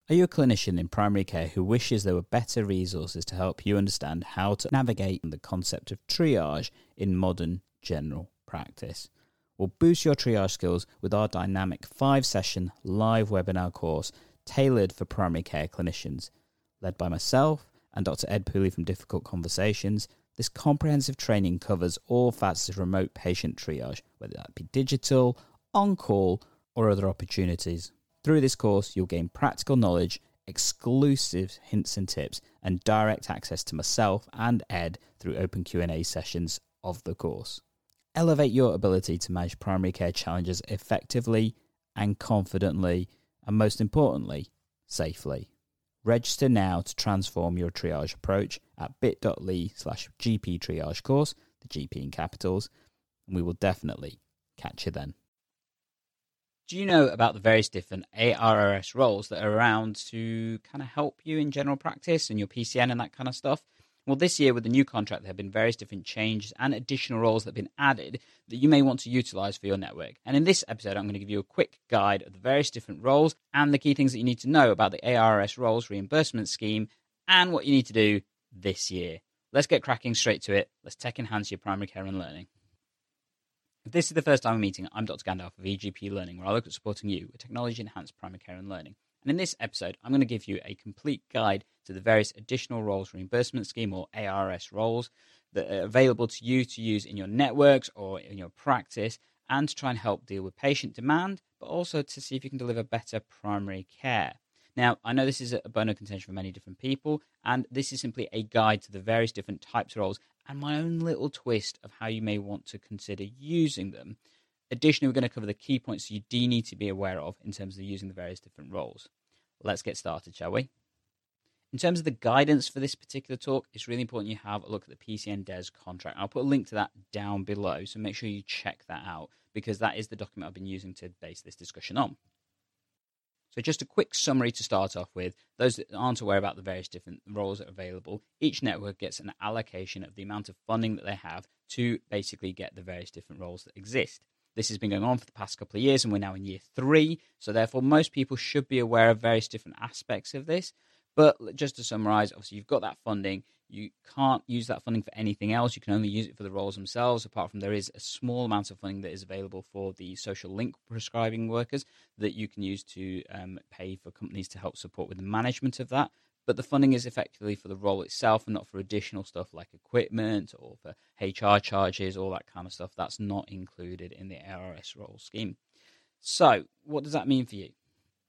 Are you a clinician in primary care who wishes there were better resources to help you understand how to navigate the concept of triage in modern general practice? Well, boost your triage skills with our dynamic 5-session live webinar course tailored for primary care clinicians. Led by myself and Dr. Ed Pooley from Difficult Conversations, this comprehensive training covers all facets of remote patient triage, whether that be digital, on-call, or other opportunities. Through this course, you'll gain practical knowledge, exclusive hints and tips, and direct access to myself and Ed through open Q&A sessions of the course. Elevate your ability to manage primary care challenges effectively and confidently, and most importantly, safely. Register now to transform your triage approach at bit.ly/GP triage course, the GP in capitals, and we will definitely catch you then. Do you know about the various different ARRS roles that are around to kind of help you in general practice and your PCN and that kind of stuff? Well, this year with the new contract, there have been various different changes and additional roles that have been added that you may want to utilize for your network. And in this episode, I'm going to give you a quick guide of the various different roles and the key things that you need to know about the ARRS roles reimbursement scheme and what you need to do this year. Let's get cracking straight to it. Let's tech enhance your primary care and learning. If this is the first time we're meeting, I'm Dr. Gandalf of EGP Learning, where I look at supporting you with technology-enhanced primary care and learning. And in this episode, I'm going to give you a complete guide to the various additional roles reimbursement scheme, or ARRS roles, that are available to you to use in your networks or in your practice, and to try and help deal with patient demand, but also to see if you can deliver better primary care. Now, I know this is a bone of contention for many different people, and this is simply a guide to the various different types of roles and my own little twist of how you may want to consider using them. Additionally, we're going to cover the key points you do need to be aware of in terms of using the various different roles. Let's get started, shall we? In terms of the guidance for this particular talk, it's really important you have a look at the PCN DES contract. I'll put a link to that down below, so make sure you check that out, because that is the document I've been using to base this discussion on. So just a quick summary to start off with. Those that aren't aware about the various different roles that are available, each network gets an allocation of the amount of funding that they have to basically get the various different roles that exist. This has been going on for the past couple of years, and we're now in year 3. So therefore, most people should be aware of various different aspects of this. But just to summarize, obviously, you've got that funding. You can't use that funding for anything else. You can only use it for the roles themselves, apart from there is a small amount of funding that is available for the social link prescribing workers that you can use to pay for companies to help support with the management of that. But the funding is effectively for the role itself and not for additional stuff like equipment or for HR charges, all that kind of stuff. That's not included in the ARRS role scheme. So what does that mean for you?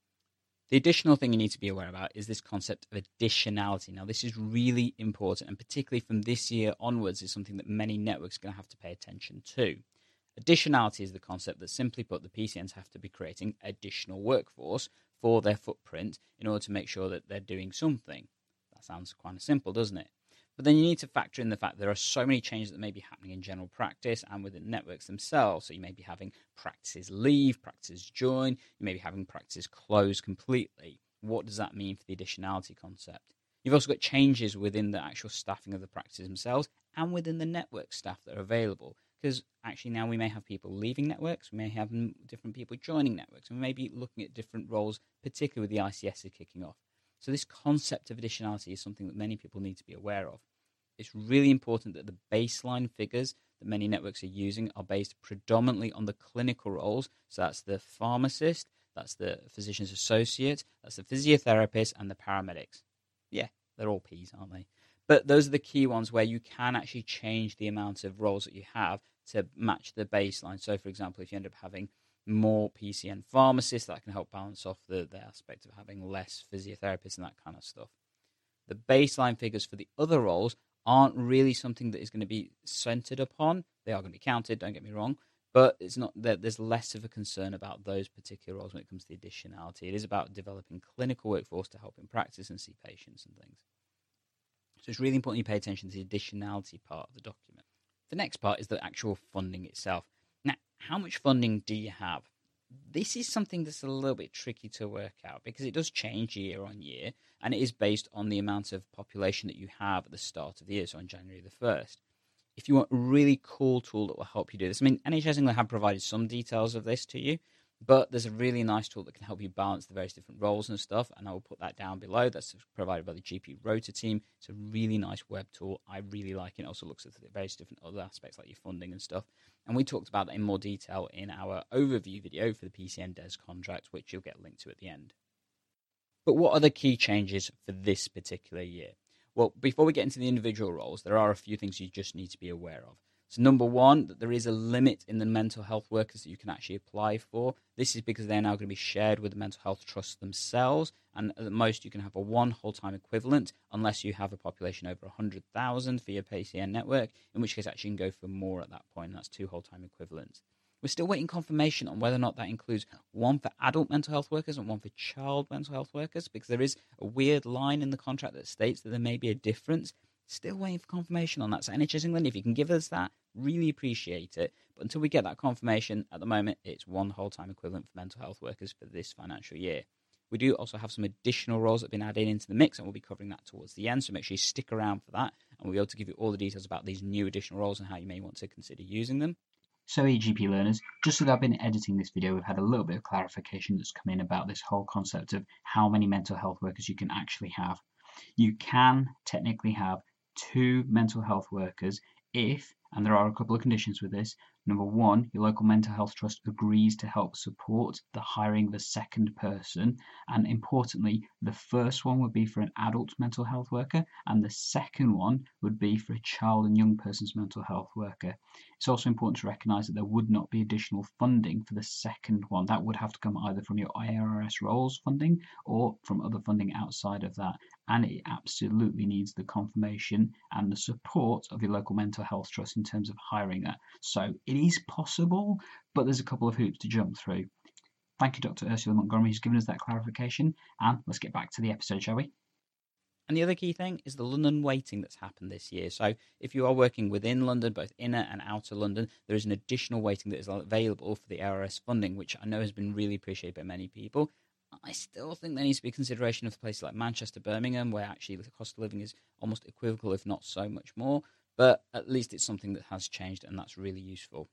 The additional thing you need to be aware about is this concept of additionality. Now, this is really important, and particularly from this year onwards is something that many networks are going to have to pay attention to. Additionality is the concept that, simply put, the PCNs have to be creating additional workforce for their footprint in order to make sure that they're doing something. That sounds kind of simple, doesn't it? But then you need to factor in the fact that there are so many changes that may be happening in general practice and within networks themselves. So you may be having practices leave, practices join, you may be having practices close completely. What does that mean for the additionality concept? You've also got changes within the actual staffing of the practices themselves and within the network staff that are available. Because actually now we may have people leaving networks, we may have different people joining networks, and we may be looking at different roles, particularly with the ICS kicking off. So this concept of additionality is something that many people need to be aware of. It's really important that the baseline figures that many networks are using are based predominantly on the clinical roles. So that's the pharmacist, that's the physician's associate, that's the physiotherapist, and the paramedics. Yeah, they're all P's, aren't they? But those are the key ones where you can actually change the amount of roles that you have to match the baseline. So, for example, if you end up having more PCN pharmacists, that can help balance off the aspect of having less physiotherapists and that kind of stuff. The baseline figures for the other roles aren't really something that is going to be centered upon. They are going to be counted, don't get me wrong, but it's not that there's less of a concern about those particular roles when it comes to the additionality. It is about developing clinical workforce to help in practice and see patients and things. So it's really important you pay attention to the additionality part of the document. The next part is the actual funding itself. Now, how much funding do you have? This is something that's a little bit tricky to work out because it does change year on year, and it is based on the amount of population that you have at the start of the year, so on January the 1st. If you want a really cool tool that will help you do this, I mean, NHS England have provided some details of this to you, But there's a really nice tool that can help you balance the various different roles and stuff, and I will put that down below. That's provided by the GP Rota team. It's a really nice web tool. I really like it. It also looks at the various different other aspects like your funding and stuff. And we talked about that in more detail in our overview video for the PCN DES contract, which you'll get linked to at the end. But what are the key changes for this particular year? Well, before we get into the individual roles, there are a few things you just need to be aware of. So number one, that there is a limit in the mental health workers that you can actually apply for. This is because they're now going to be shared with the mental health trusts themselves, and at the most you can have a one whole-time equivalent unless you have a population over 100,000 for your PCN network, in which case actually you can go for more at that point, and that's two whole-time equivalents. We're still waiting confirmation on whether or not that includes one for adult mental health workers and one for child mental health workers, because there is a weird line in the contract that states that there may be a difference. Still waiting for confirmation on that. So NHS England, if you can give us that, really appreciate it. But until we get that confirmation, at the moment, it's one whole-time equivalent for mental health workers for this financial year. We do also have some additional roles that have been added into the mix, and we'll be covering that towards the end. So make sure you stick around for that, and we'll be able to give you all the details about these new additional roles and how you may want to consider using them. So EGP learners, just as I've been editing this video, we've had a little bit of clarification that's come in about this whole concept of how many mental health workers you can actually have. You can technically have 2 mental health workers if, and there are a couple of conditions with this, number one, your local mental health trust agrees to help support the hiring of a second person, and importantly, the first one would be for an adult mental health worker, and the second one would be for a child and young person's mental health worker. It's also important to recognise that there would not be additional funding for the second one. That would have to come either from your ARS roles funding or from other funding outside of that, and it absolutely needs the confirmation and the support of your local mental health trust in terms of hiring that. So it is possible, but there's a couple of hoops to jump through. Thank you, Dr. Ursula Montgomery, who's given us that clarification, and let's get back to the episode, shall we? And the other key thing is the London weighting that's happened this year. So if you are working within London, both inner and outer London, there is an additional weighting that is available for the ARS funding, which I know has been really appreciated by many people. I still think there needs to be consideration of places like Manchester, Birmingham, where actually the cost of living is almost equivocal, if not so much more. But at least it's something that has changed, and that's really useful.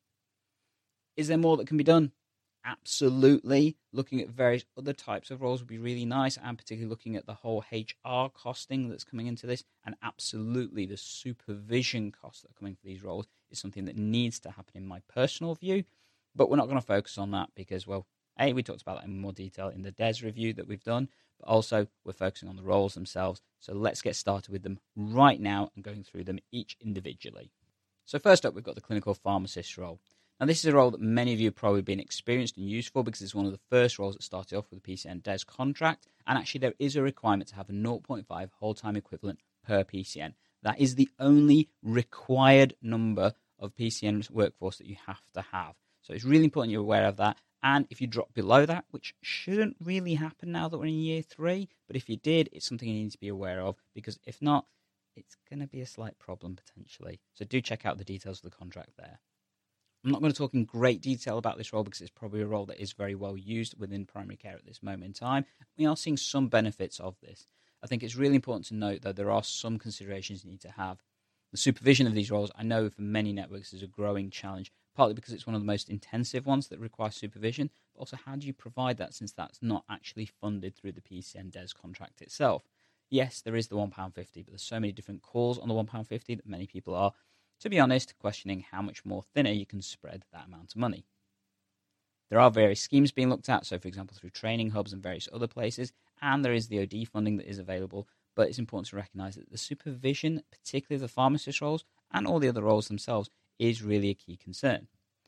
Is there more that can be done? Absolutely. Looking at various other types of roles would be really nice, and particularly looking at the whole HR costing that's coming into this, and absolutely the supervision costs that are coming for these roles is something that needs to happen in my personal view, but we're not going to focus on that because, well, A, we talked about that in more detail in the DES review that we've done, but also we're focusing on the roles themselves, so let's get started with them right now and going through them each individually. So first up, we've got the clinical pharmacist role. Now, this is a role that many of you have probably been experienced and used for because it's one of the first roles that started off with the PCN DES contract. And actually, there is a requirement to have a 0.5 whole-time equivalent per PCN. That is the only required number of PCN workforce that you have to have. So it's really important you're aware of that. And if you drop below that, which shouldn't really happen now that we're in year 3, but if you did, it's something you need to be aware of because if not, it's going to be a slight problem potentially. So do check out the details of the contract there. I'm not going to talk in great detail about this role because it's probably a role that is very well used within primary care at this moment in time. We are seeing some benefits of this. I think it's really important to note that there are some considerations you need to have. The supervision of these roles, I know for many networks is a growing challenge, partly because it's one of the most intensive ones that require supervision, but also how do you provide that since that's not actually funded through the PCN DES contract itself? Yes, there is the £1.50, but there's so many different calls on the £1.50 that many people are, to be honest, questioning how much more thinner you can spread that amount of money. There are various schemes being looked at, so for example through training hubs and various other places, and there is the OD funding that is available, but it's important to recognise that the supervision, particularly the pharmacist roles, and all the other roles themselves, is really a key concern.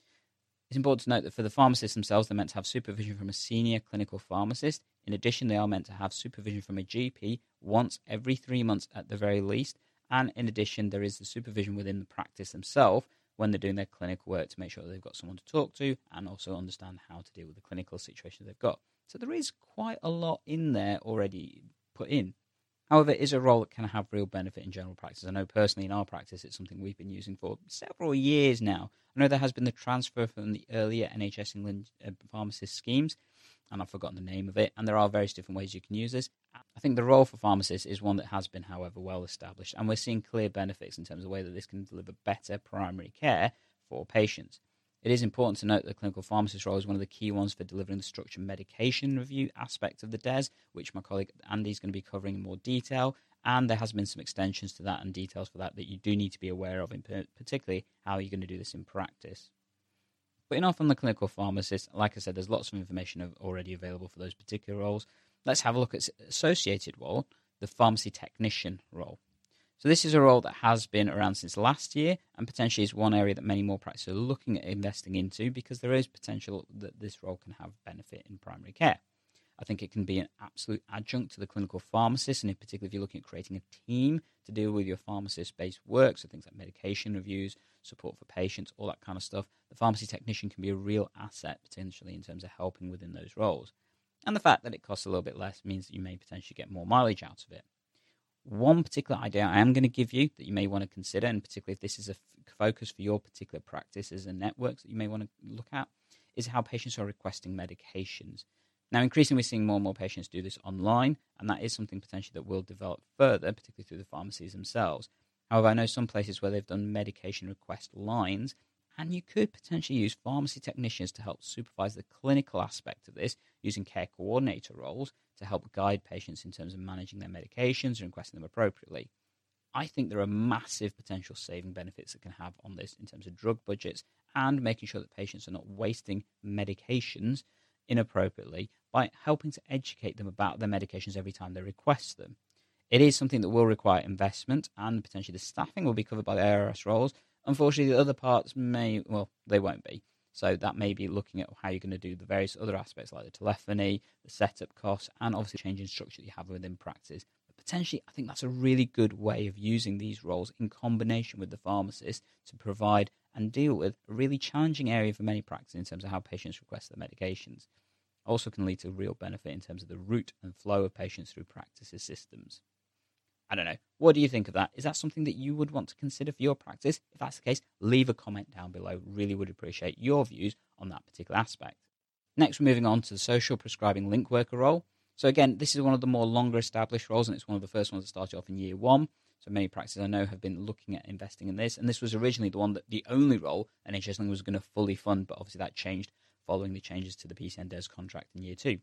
It's important to note that for the pharmacists themselves, they're meant to have supervision from a senior clinical pharmacist. In addition, they are meant to have supervision from a GP once every 3 months at the very least, and in addition, there is the supervision within the practice themselves when they're doing their clinical work to make sure that they've got someone to talk to and also understand how to deal with the clinical situation they've got. So there is quite a lot in there already put in. However, it is a role that can have real benefit in general practice. I know personally in our practice it's something we've been using for several years now. I know there has been the transfer from the earlier NHS England pharmacist schemes, and I've forgotten the name of it, and there are various different ways you can use this. I think the role for pharmacists is one that has been, however, well established, and we're seeing clear benefits in terms of the way that this can deliver better primary care for patients. It is important to note that the clinical pharmacist role is one of the key ones for delivering the structured medication review aspect of the DES, which my colleague Andy is going to be covering in more detail. And there has been some extensions to that and details for that you do need to be aware of, in particularly how you're going to do this in practice. But enough on the clinical pharmacist. Like I said, there's lots of information already available for those particular roles. Let's have a look at associated role, the pharmacy technician role. So this is a role that has been around since last year and potentially is one area that many more practices are looking at investing into because there is potential that this role can have benefit in primary care. I think it can be an absolute adjunct to the clinical pharmacist, and in particular if you're looking at creating a team to deal with your pharmacist-based work, so things like medication reviews, support for patients, all that kind of stuff, the pharmacy technician can be a real asset potentially in terms of helping within those roles. And the fact that it costs a little bit less means that you may potentially get more mileage out of it. One particular idea I am going to give you that you may want to consider, and particularly if this is a focus for your particular practices and networks that you may want to look at, is how patients are requesting medications. Now, increasingly, we're seeing more and more patients do this online, and that is something potentially that will develop further, particularly through the pharmacies themselves. However, I know some places where they've done medication request lines, and you could potentially use pharmacy technicians to help supervise the clinical aspect of this, using care coordinator roles to help guide patients in terms of managing their medications and requesting them appropriately. I think there are massive potential saving benefits that can have on this in terms of drug budgets and making sure that patients are not wasting medications inappropriately by helping to educate them about their medications every time they request them. It is something that will require investment, and potentially the staffing will be covered by the ARS roles. Unfortunately, the other parts they won't be. So that may be looking at how you're going to do the various other aspects like the telephony, the setup costs, and obviously changing structure that you have within practice. But potentially, I think that's a really good way of using these roles in combination with the pharmacist to provide and deal with a really challenging area for many practices in terms of how patients request their medications. Also can lead to real benefit in terms of the route and flow of patients through practices systems. I don't know. What do you think of that? Is that something that you would want to consider for your practice? If that's the case, leave a comment down below. Really would appreciate your views on that particular aspect. Next, we're moving on to the social prescribing link worker role. So again, this is one of the more longer established roles, and it's one of the first ones that started off in year one. So many practices I know have been looking at investing in this, and this was originally the only role NHS England was going to fully fund, but obviously that changed following the changes to the PCN DES contract in year two.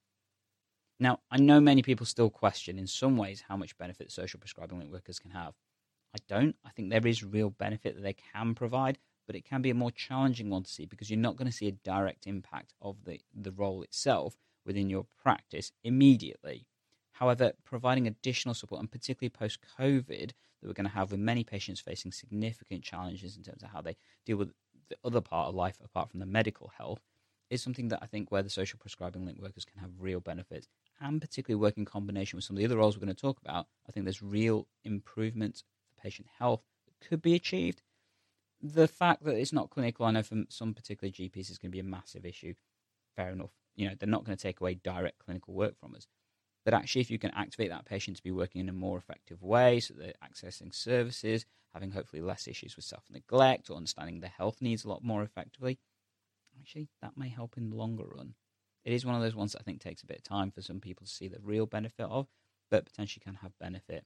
Now, I know many people still question in some ways how much benefit social prescribing link workers can have. I don't. I think there is real benefit that they can provide, but it can be a more challenging one to see because you're not going to see a direct impact of the role itself within your practice immediately. However, providing additional support, and particularly post-COVID, that we're going to have with many patients facing significant challenges in terms of how they deal with the other part of life apart from the medical health, is something that I think where the social prescribing link workers can have real benefits, and particularly work in combination with some of the other roles we're going to talk about. I think there's real improvements for patient health that could be achieved. The fact that it's not clinical, I know for some particular GPs is going to be a massive issue. Fair enough. They're not going to take away direct clinical work from us. But actually, if you can activate that patient to be working in a more effective way, so they're accessing services, having hopefully less issues with self-neglect or understanding their health needs a lot more effectively, actually, that may help in the longer run. It is one of those ones that I think takes a bit of time for some people to see the real benefit of, but potentially can have benefit.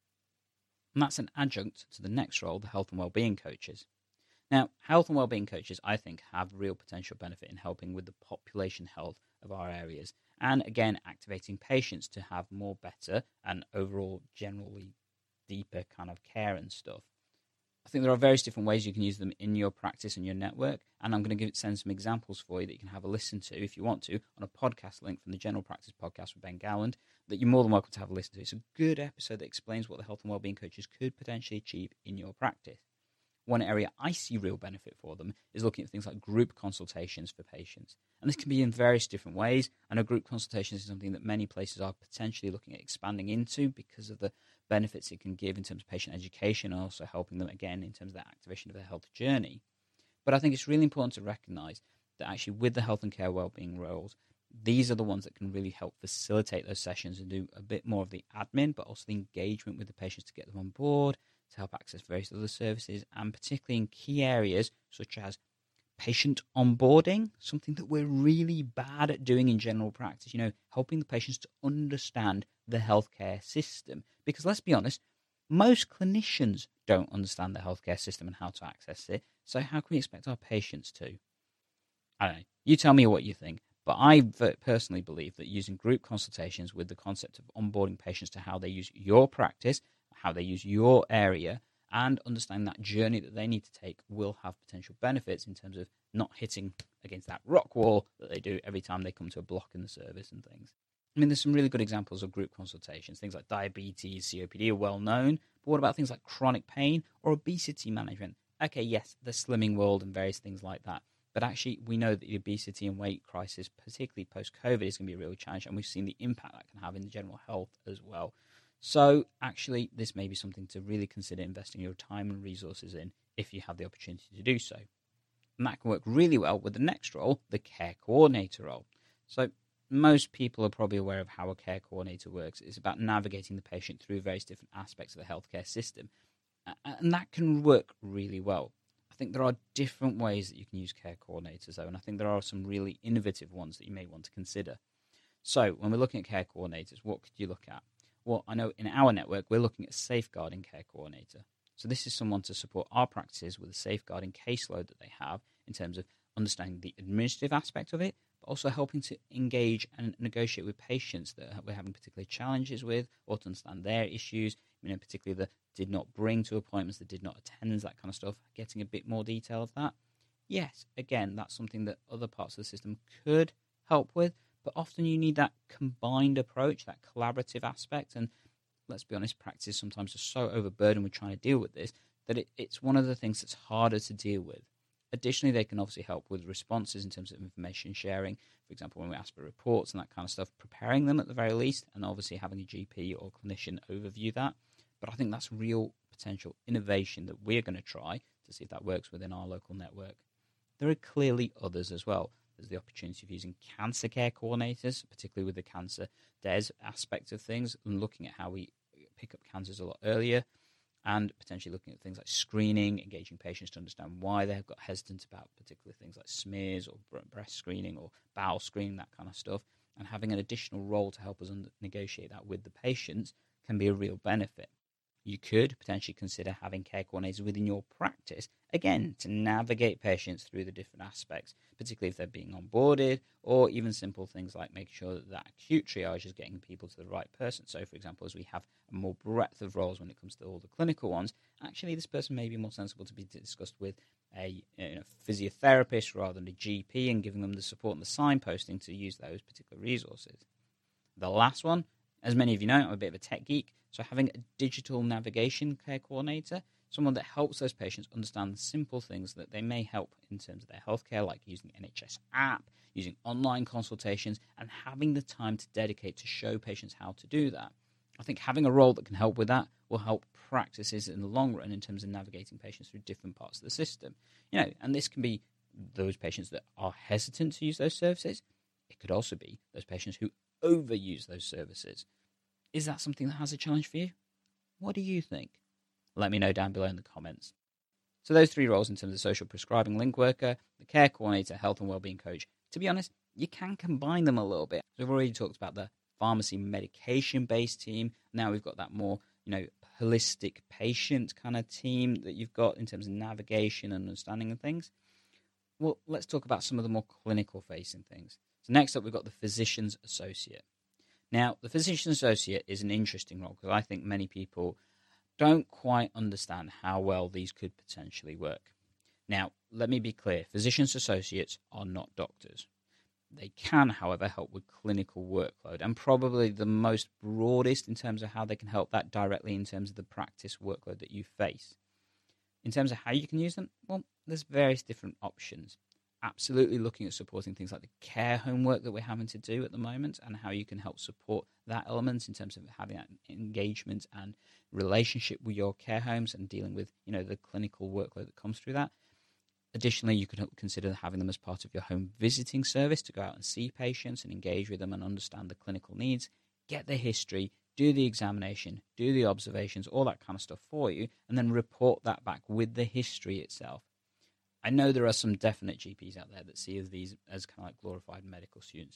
And that's an adjunct to the next role, the health and wellbeing coaches. Now, health and wellbeing coaches, I think, have real potential benefit in helping with the population health of our areas, and again, activating patients to have more better and overall generally deeper kind of care and stuff. I think there are various different ways you can use them in your practice and your network, and I'm going to send some examples for you that you can have a listen to if you want to on a podcast link from the General Practice Podcast with Ben Gowland that you're more than welcome to have a listen to. It's a good episode that explains what the health and wellbeing coaches could potentially achieve in your practice. One area I see real benefit for them is looking at things like group consultations for patients. And this can be in various different ways. I know group consultations is something that many places are potentially looking at expanding into because of the benefits it can give in terms of patient education and also helping them, again, in terms of the activation of their health journey. But I think it's really important to recognise that actually with the health and care wellbeing roles, these are the ones that can really help facilitate those sessions and do a bit more of the admin, but also the engagement with the patients to get them on board, to help access various other services, and particularly in key areas such as patient onboarding, something that we're really bad at doing in general practice, helping the patients to understand the healthcare system. Because let's be honest, Most clinicians don't understand the healthcare system and how to access it, so how can we expect our patients to? I don't know. You tell me what you think. But I personally believe that using group consultations with the concept of onboarding patients to how they use your practice, how they use your area, and understanding that journey that they need to take will have potential benefits in terms of not hitting against that rock wall that they do every time they come to a block in the service and things. I mean, there's some really good examples of group consultations. Things like diabetes, COPD are well known, but what about things like chronic pain or obesity management? Okay, yes, the Slimming World and various things like that. But actually, we know that the obesity and weight crisis, particularly post-COVID, is going to be a real challenge, and we've seen the impact that can have in general health as well. So actually, this may be something to really consider investing your time and resources in if you have the opportunity to do so. And that can work really well with the next role, the care coordinator role. So most people are probably aware of how a care coordinator works. It's about navigating the patient through various different aspects of the healthcare system, and that can work really well. I think there are different ways that you can use care coordinators, though, and I think there are some really innovative ones that you may want to consider. So when we're looking at care coordinators, what could you look at? Well, I know in our network, we're looking at a safeguarding care coordinator. So this is someone to support our practices with a safeguarding caseload that they have in terms of understanding the administrative aspect of it, but also helping to engage and negotiate with patients that we're having particular challenges with, or to understand their issues, particularly the did not bring to appointments, that did not attend, that kind of stuff, getting a bit more detail of that. Yes, again, that's something that other parts of the system could help with, but often you need that combined approach, that collaborative aspect, and let's be honest, practices sometimes are so overburdened with trying to deal with this that it's one of the things that's harder to deal with. Additionally, they can obviously help with responses in terms of information sharing. For example, when we ask for reports and that kind of stuff, preparing them at the very least, and obviously having a GP or clinician overview that. But I think that's real potential innovation that we're going to try to see if that works within our local network. There are clearly others as well. There's the opportunity of using cancer care coordinators, particularly with the cancer DES aspect of things, and looking at how we pick up cancers a lot earlier, and potentially looking at things like screening, engaging patients to understand why they've got hesitant about particular things like smears or breast screening or bowel screening, that kind of stuff, and having an additional role to help us negotiate that with the patients can be a real benefit. You could potentially consider having care coordinators within your practice, again, to navigate patients through the different aspects, particularly if they're being onboarded, or even simple things like making sure that acute triage is getting people to the right person. So, for example, as we have a more breadth of roles when it comes to all the clinical ones, actually this person may be more sensible to be discussed with a physiotherapist rather than a GP, and giving them the support and the signposting to use those particular resources. The last one, as many of you know, I'm a bit of a tech geek, so having a digital navigation care coordinator, someone that helps those patients understand the simple things that they may help in terms of their healthcare, like using the NHS app, using online consultations, and having the time to dedicate to show patients how to do that. I think having a role that can help with that will help practices in the long run in terms of navigating patients through different parts of the system. And this can be those patients that are hesitant to use those services. It could also be those patients who overuse those services. Is that something that has a challenge for you? What do you think? Let me know down below in the comments. So those three roles in terms of social prescribing link worker, the care coordinator, health and wellbeing coach, to be honest, you can combine them a little bit. So we've already talked about the pharmacy medication-based team. Now we've got that more, holistic patient kind of team that you've got in terms of navigation and understanding of things. Well, let's talk about some of the more clinical-facing things. So next up, we've got the physician's associate. Now, the physician associate is an interesting role because I think many people don't quite understand how well these could potentially work. Now, let me be clear. Physicians associates are not doctors. They can, however, help with clinical workload, and probably the most broadest in terms of how they can help that directly in terms of the practice workload that you face. In terms of how you can use them, well, there's various different options. Absolutely looking at supporting things like the care homework that we're having to do at the moment, and how you can help support that element in terms of having that engagement and relationship with your care homes and dealing with the clinical workload that comes through that. Additionally, you could consider having them as part of your home visiting service to go out and see patients and engage with them and understand the clinical needs, get their history, do the examination, do the observations, all that kind of stuff for you, and then report that back with the history itself. I know there are some definite GPs out there that see these as kind of like glorified medical students.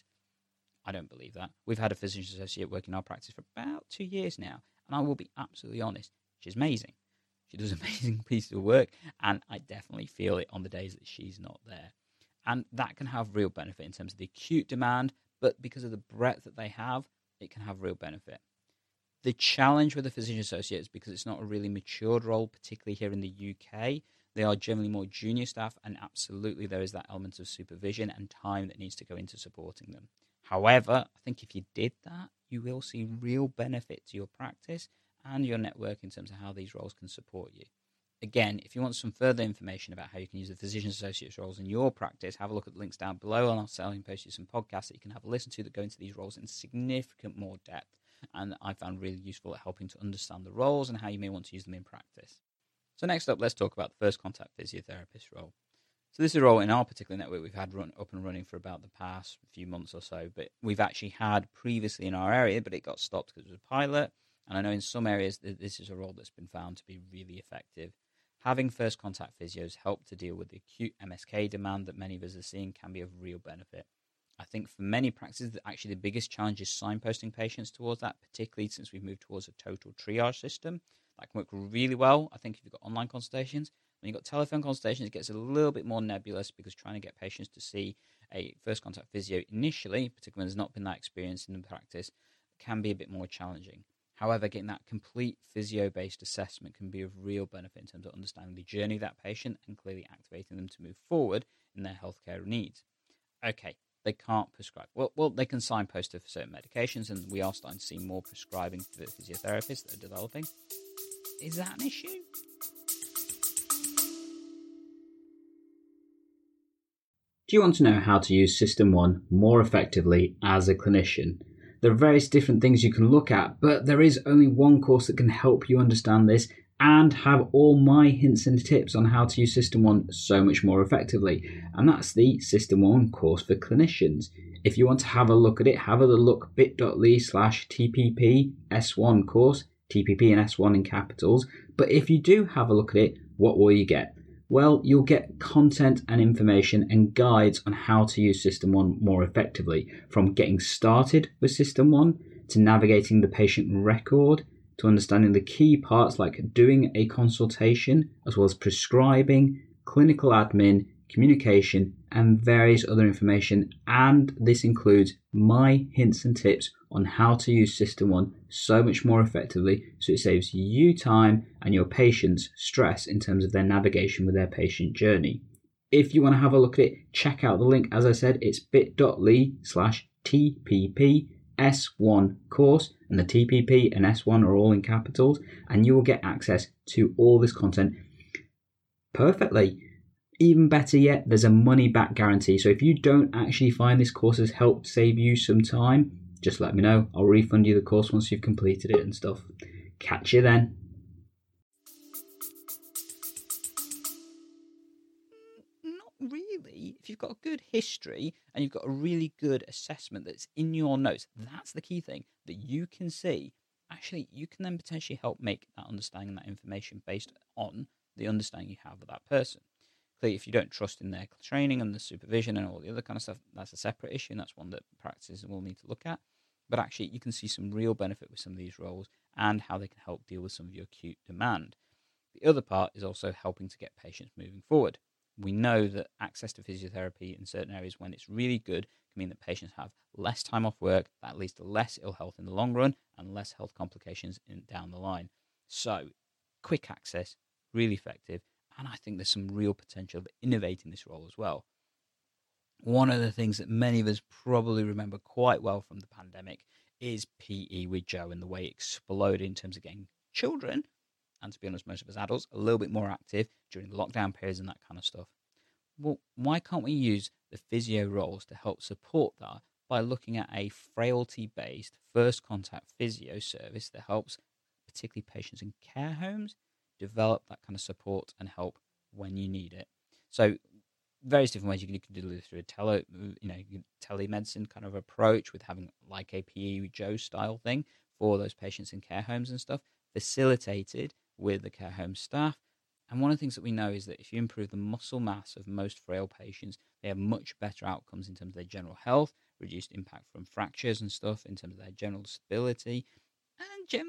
I don't believe that. We've had a physician associate working in our practice for about 2 years now, and I will be absolutely honest, which is amazing. She does amazing pieces of work, and I definitely feel it on the days that she's not there. And that can have real benefit in terms of the acute demand, but because of the breadth that they have, it can have real benefit. The challenge with the physician associate is because it's not a really matured role, particularly here in the UK. They are generally more junior staff, and absolutely there is that element of supervision and time that needs to go into supporting them. However, I think if you did that, you will see real benefit to your practice and your network in terms of how these roles can support you. Again, if you want some further information about how you can use the physician associates roles in your practice, have a look at the links down below, and I'll post you some podcasts that you can have a listen to that go into these roles in significant more depth, and I found really useful at helping to understand the roles and how you may want to use them in practice. So next up, let's talk about the first contact physiotherapist role. So this is a role in our particular network we've had up and running for about the past few months or so, but we've actually had previously in our area, but it got stopped because it was a pilot, and I know in some areas this is a role that's been found to be really effective. Having first contact physios help to deal with the acute MSK demand that many of us are seeing can be of real benefit. I think for many practices, actually the biggest challenge is signposting patients towards that, particularly since we've moved towards a total triage system. That can work really well, I think, if you've got online consultations. When you've got telephone consultations, it gets a little bit more nebulous because trying to get patients to see a first contact physio initially, particularly when there's not been that experience in the practice, can be a bit more challenging. However, getting that complete physio-based assessment can be of real benefit in terms of understanding the journey of that patient and clearly activating them to move forward in their healthcare needs. Okay, they can't prescribe. Well, they can signpost for certain medications, and we are starting to see more prescribing for the physiotherapists that are developing. Is that an issue? Do you want to know how to use System 1 more effectively as a clinician? There are various different things you can look at, but there is only one course that can help you understand this and have all my hints and tips on how to use System 1 so much more effectively, and that's the System 1 course for clinicians. If you want to have a look at it, have a look bit.ly/TPP S1 course, TPP and S1 in capitals, but if you do have a look at it, what will you get? Well, you'll get content and information and guides on how to use System 1 more effectively, from getting started with System 1 to navigating the patient record, to understanding the key parts like doing a consultation, as well as prescribing, clinical admin, communication, and various other information. And this includes my hints and tips on how to use System 1 so much more effectively, so it saves you time and your patients stress in terms of their navigation with their patient journey. If you want to have a look at it, check out the link. As I said, it's bit.ly/TPP S1 course, and the TPP and S1 are all in capitals, and you will get access to all this content perfectly. Even better yet, there's a money back guarantee. So if you don't actually find this course has helped save you some time, just let me know. I'll refund you the course once you've completed it and stuff. Catch you then. Not really. If you've got a good history and you've got a really good assessment that's in your notes, that's the key thing that you can see. Actually, you can then potentially help make that understanding and that information based on the understanding you have of that person. Clearly, if you don't trust in their training and the supervision and all the other kind of stuff, that's a separate issue, and that's one that practices will need to look at. But actually, you can see some real benefit with some of these roles and how they can help deal with some of your acute demand. The other part is also helping to get patients moving forward. We know that access to physiotherapy in certain areas, when it's really good, can mean that patients have less time off work, that leads to less ill health in the long run and less health complications down the line. So, quick access, really effective, and I think there's some real potential of innovating this role as well. One of the things that many of us probably remember quite well from the pandemic is PE with Joe and the way it exploded in terms of getting children, and to be honest, most of us adults, a little bit more active during lockdown periods and that kind of stuff. Well, why can't we use the physio roles to help support that by looking at a frailty-based first contact physio service that helps particularly patients in care homes develop that kind of support and help when you need it? So various different ways you can do this through a telemedicine kind of approach, with having like a PE with Joe style thing for those patients in care homes and stuff, facilitated with the care home staff. And one of the things that we know is that if you improve the muscle mass of most frail patients, they have much better outcomes in terms of their general health, reduced impact from fractures and stuff, in terms of their general stability, and generally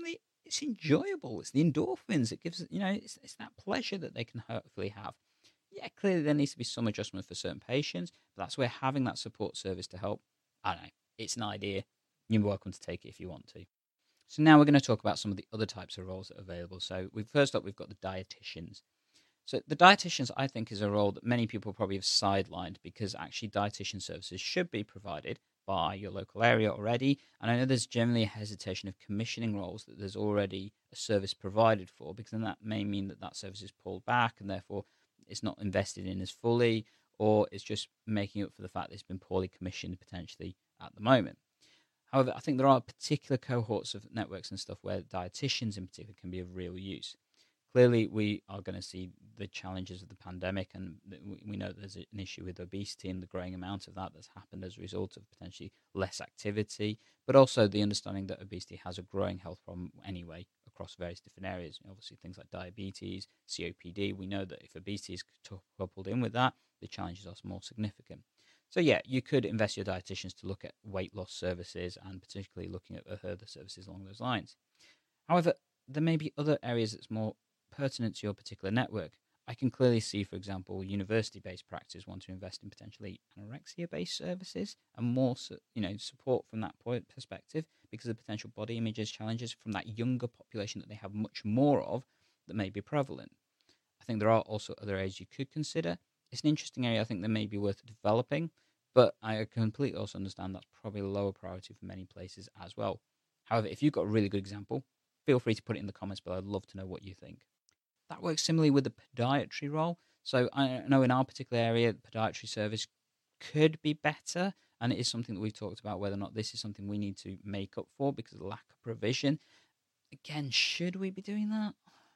it's enjoyable. It's the endorphins. It gives, it's that pleasure that they can hopefully have. Yeah, clearly there needs to be some adjustment for certain patients, but that's where having that support service to help, I don't know, it's an idea. You're welcome to take it if you want to. So now we're going to talk about some of the other types of roles that are available. So first up, we've got the dietitians. So the dietitians, I think, is a role that many people probably have sidelined because actually dietitian services should be provided by your local area already. And I know there's generally a hesitation of commissioning roles that there's already a service provided for, because then that may mean that that service is pulled back and therefore it's not invested in as fully, or it's just making up for the fact that it's been poorly commissioned potentially at the moment. However, I think there are particular cohorts of networks and stuff where dietitians in particular can be of real use. Clearly, we are going to see the challenges of the pandemic, and we know there's an issue with obesity and the growing amount of that that's happened as a result of potentially less activity, but also the understanding that obesity has a growing health problem anyway across various different areas. Obviously, things like diabetes, COPD, we know that if obesity is coupled in with that, the challenges are more significant. So yeah, you could invest your dietitians to look at weight loss services and particularly looking at further services along those lines. However, there may be other areas that's more pertinent to your particular network. I can clearly see, for example, university-based practices want to invest in potentially anorexia-based services and more, support from that point perspective, because of the potential body images challenges from that younger population that they have much more of that may be prevalent. I think there are also other areas you could consider. It's an interesting area I think that may be worth developing, but I completely also understand that's probably a lower priority for many places as well. However, if you've got a really good example, feel free to put it in the comments below. I'd love to know what you think. That works similarly with the podiatry role. So I know in our particular area, the podiatry service could be better, and it is something that we've talked about, whether or not this is something we need to make up for because of the lack of provision. Again, should we be doing that?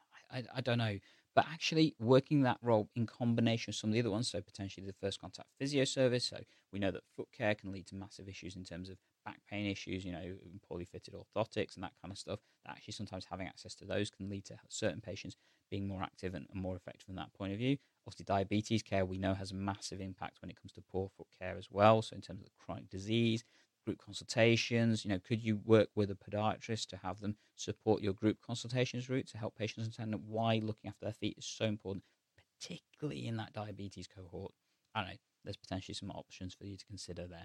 I don't know. But actually working that role in combination with some of the other ones, so potentially the first contact physio service. So we know that foot care can lead to massive issues in terms of back pain issues, poorly fitted orthotics and that kind of stuff. That actually sometimes having access to those can lead to certain patients being more active and more effective from that point of view. Obviously, diabetes care we know has a massive impact when it comes to poor foot care as well. So in terms of chronic disease, group consultations, could you work with a podiatrist to have them support your group consultations route to help patients understand why looking after their feet is so important, particularly in that diabetes cohort? I don't know, there's potentially some options for you to consider there.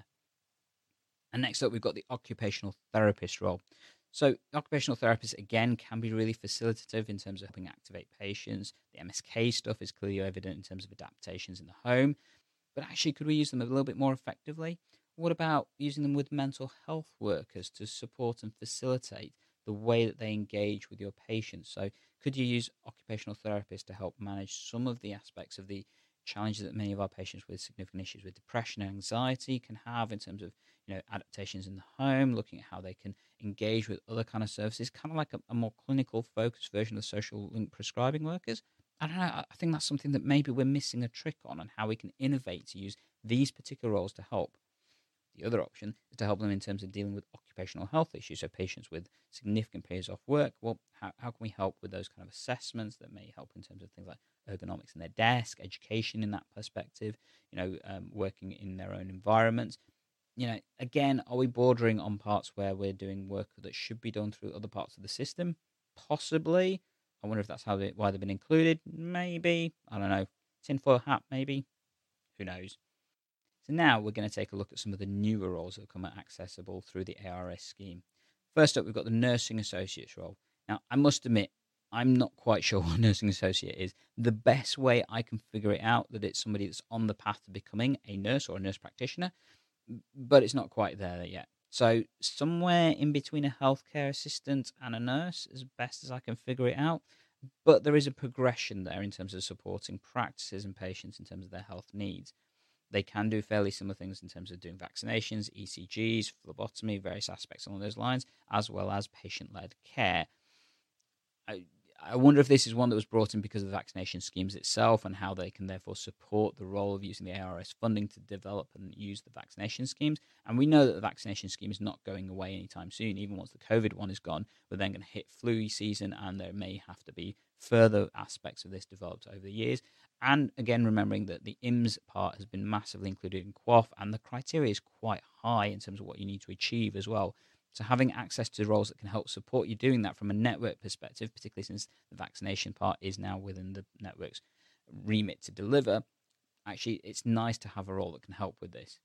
And next up, we've got the occupational therapist role. So occupational therapists, again, can be really facilitative in terms of helping activate patients. The MSK stuff is clearly evident in terms of adaptations in the home. But actually, could we use them a little bit more effectively? What about using them with mental health workers to support and facilitate the way that they engage with your patients? So could you use occupational therapists to help manage some of the aspects of the challenges that many of our patients with significant issues with depression and anxiety can have in terms of adaptations in the home, looking at how they can engage with other kind of services, kind of like a more clinical focused version of social link prescribing workers? I don't know. I think that's something that maybe we're missing a trick on, and how we can innovate to use these particular roles to help. The other option is to help them in terms of dealing with occupational health issues. So patients with significant periods off work, well, how can we help with those kind of assessments that may help in terms of things like ergonomics in their desk, education in that perspective, working in their own environments. Again, are we bordering on parts where we're doing work that should be done through other parts of the system? Possibly. I wonder if that's why they've been included. Maybe. I don't know. Tinfoil hat, maybe. Who knows? So now we're going to take a look at some of the newer roles that have come accessible through the ARS scheme. First up, we've got the nursing associate's role. Now, I must admit, I'm not quite sure what nursing associate is. The best way I can figure it out that it's somebody that's on the path to becoming a nurse or a nurse practitioner, but it's not quite there yet. So somewhere in between a healthcare assistant and a nurse, as best as I can figure it out. But there is a progression there in terms of supporting practices and patients in terms of their health needs. They can do fairly similar things in terms of doing vaccinations, ECGs, phlebotomy, various aspects along those lines, as well as patient-led care. I wonder if this is one that was brought in because of the vaccination schemes itself, and how they can therefore support the role of using the ARS funding to develop and use the vaccination schemes. And we know that the vaccination scheme is not going away anytime soon. Even once the COVID one is gone, we're then going to hit flu season, and there may have to be further aspects of this developed over the years. And again, remembering that the IMS part has been massively included in QOF, and the criteria is quite high in terms of what you need to achieve as well So having access to roles that can help support you doing that from a network perspective, particularly since the vaccination part is now within the network's remit to deliver, actually it's nice to have a role that can help with this.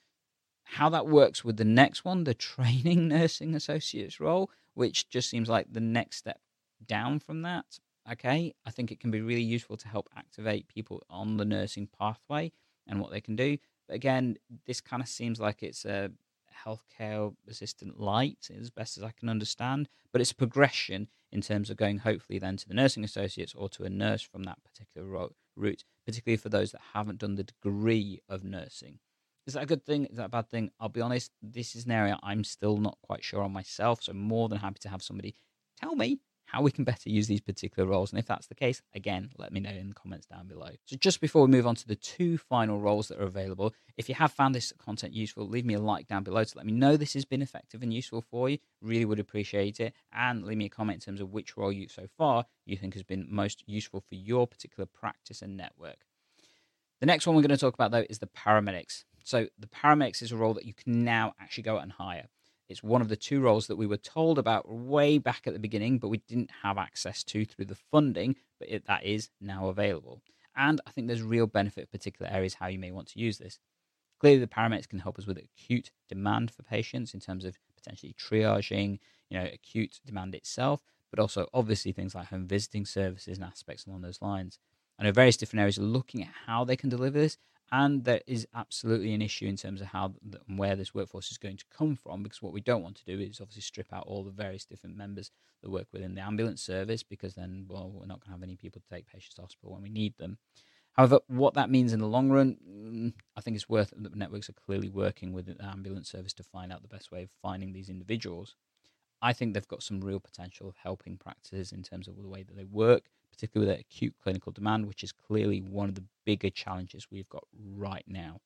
How that works with the next one, the training nursing associates role, which just seems like the next step down from that. Okay, I think it can be really useful to help activate people on the nursing pathway and what they can do. But again, this kind of seems like it's a healthcare assistant light, as best as I can understand, but it's a progression in terms of going hopefully then to the nursing associates or to a nurse from that particular route, particularly for those that haven't done the degree of nursing. Is that a good thing? Is that a bad thing? I'll be honest, this is an area I'm still not quite sure on myself, so I'm more than happy to have somebody tell me how we can better use these particular roles. And if that's the case, again, let me know in the comments down below. So just before we move on to the 2 final roles that are available, if you have found this content useful, leave me a like down below to let me know this has been effective and useful for you. Really would appreciate it. And leave me a comment in terms of which role you so far you think has been most useful for your particular practice and network. The next one we're going to talk about, though, is the paramedics. So the paramedics is a role that you can now actually go out and hire. It's one of the 2 roles that we were told about way back at the beginning, but we didn't have access to through the funding, but that is now available. And I think there's real benefit in particular areas how you may want to use this. Clearly, the paramedics can help us with acute demand for patients in terms of potentially triaging, acute demand itself, but also obviously things like home visiting services and aspects along those lines. I know various different areas are looking at how they can deliver this, and there is absolutely an issue in terms of how and where this workforce is going to come from, because what we don't want to do is obviously strip out all the various different members that work within the ambulance service, because then, well, we're not going to have any people to take patients to hospital when we need them. However, what that means in the long run, I think it's worth it that networks are clearly working with the ambulance service to find out the best way of finding these individuals. I think they've got some real potential of helping practices in terms of the way that they work, particularly with acute clinical demand, which is clearly one of the bigger challenges we've got right now.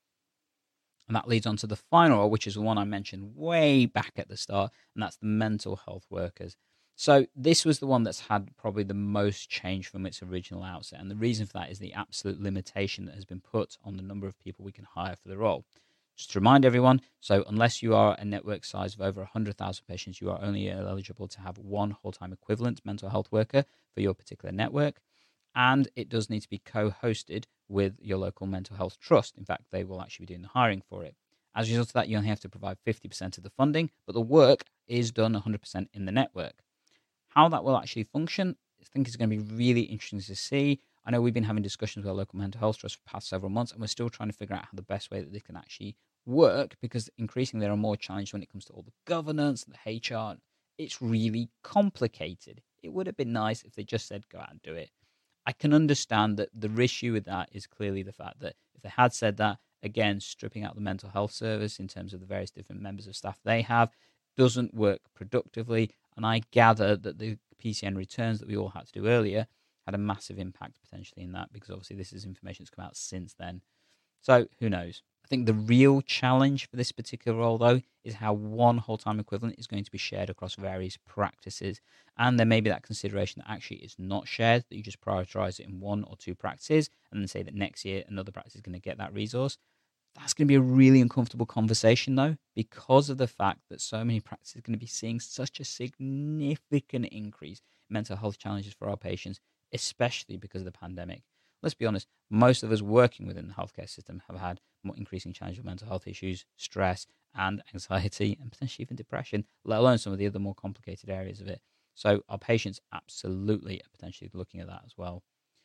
And that leads on to the final role, which is the one I mentioned way back at the start, and that's the mental health workers. So this was the one that's had probably the most change from its original outset, and the reason for that is the absolute limitation that has been put on the number of people we can hire for the role. Just to remind everyone, so unless you are a network size of over 100,000 patients, you are only eligible to have 1 whole-time equivalent mental health worker for your particular network, and it does need to be co-hosted with your local mental health trust. In fact, they will actually be doing the hiring for it. As a result of that, you only have to provide 50% of the funding, but the work is done 100% in the network. How that will actually function, I think is going to be really interesting to see. I know we've been having discussions with our local mental health trust for the past several months, and we're still trying to figure out how the best way that this can actually work, because increasingly there are more challenges when it comes to all the governance and the HR. It's really complicated. It would have been nice if they just said, go out and do it. I can understand that the issue with that is clearly the fact that if they had said that, again, stripping out the mental health service in terms of the various different members of staff they have doesn't work productively. And I gather that the PCN returns that we all had to do earlier had a massive impact potentially in that, because obviously this is information that's come out since then. So who knows? I think the real challenge for this particular role, though, is how 1 whole-time equivalent is going to be shared across various practices. And there may be that consideration that actually it's not shared, that you just prioritize it in 1 or 2 practices and then say that next year another practice is going to get that resource. That's going to be a really uncomfortable conversation, though, because of the fact that so many practices are going to be seeing such a significant increase in mental health challenges for our patients, especially because of the pandemic. Let's be honest, most of us working within the healthcare system have had more increasing challenges with mental health issues, stress, and anxiety, and potentially even depression, let alone some of the other more complicated areas of it. So our patients absolutely are potentially looking at that as well.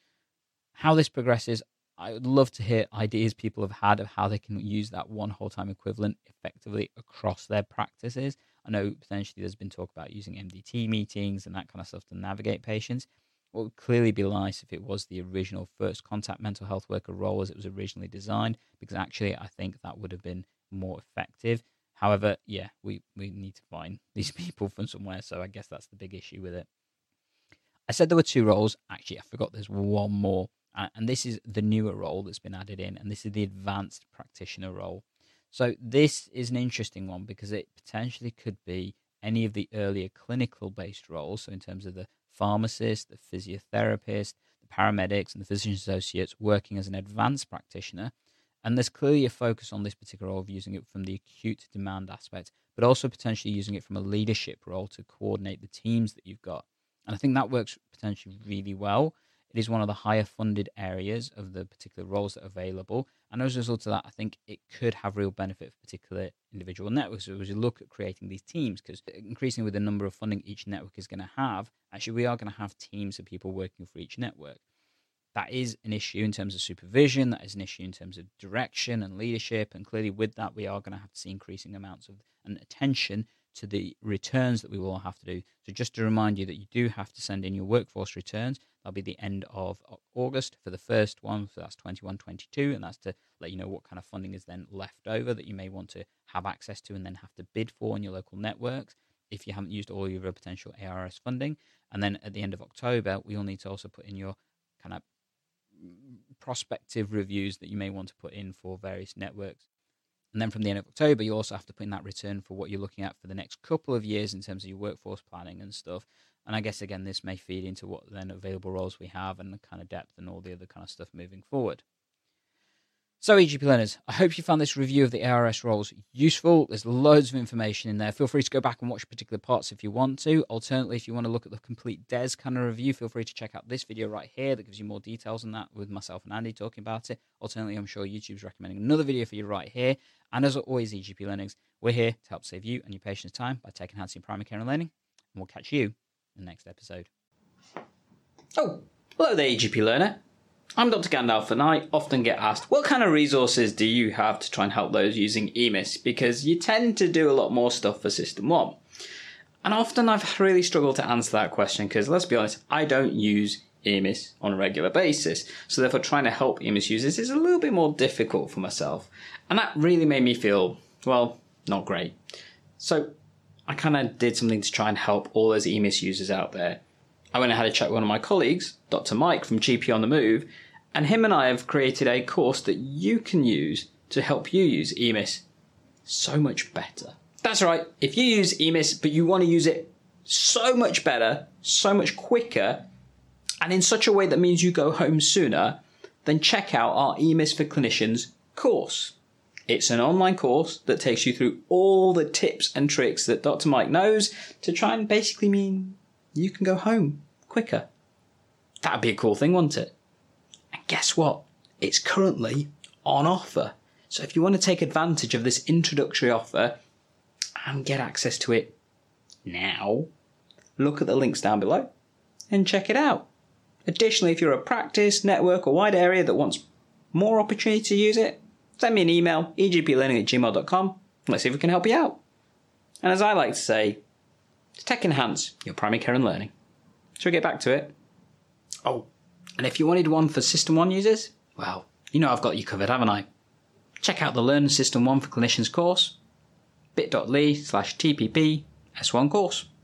How this progresses, I would love to hear ideas people have had of how they can use that 1 whole-time equivalent effectively across their practices. I know potentially there's been talk about using MDT meetings and that kind of stuff to navigate patients. What would clearly be nice if it was the original first contact mental health worker role as it was originally designed, because actually I think that would have been more effective. However, yeah, we need to find these people from somewhere, so I guess that's the big issue with it. I said there were 2 roles. Actually, I forgot there's one more, and this is the newer role that's been added in, and this is the advanced practitioner role. So this is an interesting one because it potentially could be any of the earlier clinical-based roles, so in terms of the pharmacist, the physiotherapist, the paramedics, and the physician associates working as an advanced practitioner, And there's clearly a focus on this particular role of using it from the acute demand aspect, but also potentially using it from a leadership role to coordinate the teams that you've got. And I think that works potentially really well. It is one of the higher funded areas of the particular roles that are available. And as a result of that, I think it could have real benefit for particular individual networks. So as you look at creating these teams, because increasingly with the number of funding each network is going to have, actually we are going to have teams of people working for each network. That is an issue in terms of supervision. That is an issue in terms of direction and leadership. And clearly with that, we are going to have to see increasing amounts of and attention to the returns that we will have to do. So just to remind you that you do have to send in your workforce returns. That'll be the end of August for the first one. So that's 21-22. And that's to let you know what kind of funding is then left over that you may want to have access to and then have to bid for in your local networks if you haven't used all your potential ARS funding. And then at the end of October, we will need to also put in your kind of prospective reviews that you may want to put in for various networks. And then from the end of October, you also have to put in that return for what you're looking at for the next couple of years in terms of your workforce planning and stuff. And I guess, again, this may feed into what then available roles we have and the kind of depth and all the other kind of stuff moving forward. So, EGP learners, I hope you found this review of the ARS roles useful. There's loads of information in there. Feel free to go back and watch particular parts if you want to. Alternatively, if you want to look at the complete DES kind of review, feel free to check out this video right here that gives you more details on that with myself and Andy talking about it. Alternatively, I'm sure YouTube's recommending another video for you right here. And as always, EGP Learnings, we're here to help save you and your patients time by taking enhancing primary care and learning. And we'll catch you in the next episode. Oh, hello there, EGP Learner. I'm Dr. Gandalf, and I often get asked, what kind of resources do you have to try and help those using EMIS? Because you tend to do a lot more stuff for System 1. And often I've really struggled to answer that question because, let's be honest, I don't use EMIS on a regular basis. So therefore trying to help EMIS users is a little bit more difficult for myself. And that really made me feel, well, not great. So I kind of did something to try and help all those EMIS users out there. I went and had a chat with one of my colleagues, Dr. Mike from GP on the Move, and him and I have created a course that you can use to help you use EMIS so much better. That's right, if you use EMIS but you want to use it so much better, so much quicker, and in such a way that means you go home sooner, then check out our EMIS for Clinicians course. It's an online course that takes you through all the tips and tricks that Dr. Mike knows to try and basically mean you can go home quicker. That'd be a cool thing, wouldn't it? And guess what? It's currently on offer. So if you want to take advantage of this introductory offer and get access to it now, look at the links down below and check it out. Additionally, if you're a practice, network or wider area that wants more opportunity to use it, send me an email, egplearning@gmail.com. Let's see if we can help you out. And as I like to say, tech enhance your primary care and learning. Shall we get back to it? Oh, and if you wanted one for System 1 users, well, you know I've got you covered, haven't I? Check out the Learn System 1 for Clinicians course, bit.ly/TPP S1 course.